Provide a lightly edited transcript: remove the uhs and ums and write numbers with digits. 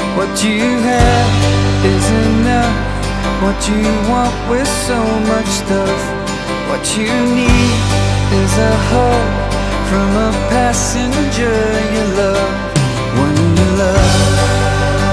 What you have is enough. What you want with so much stuff. What you need is a hug from a passenger you love. One you love.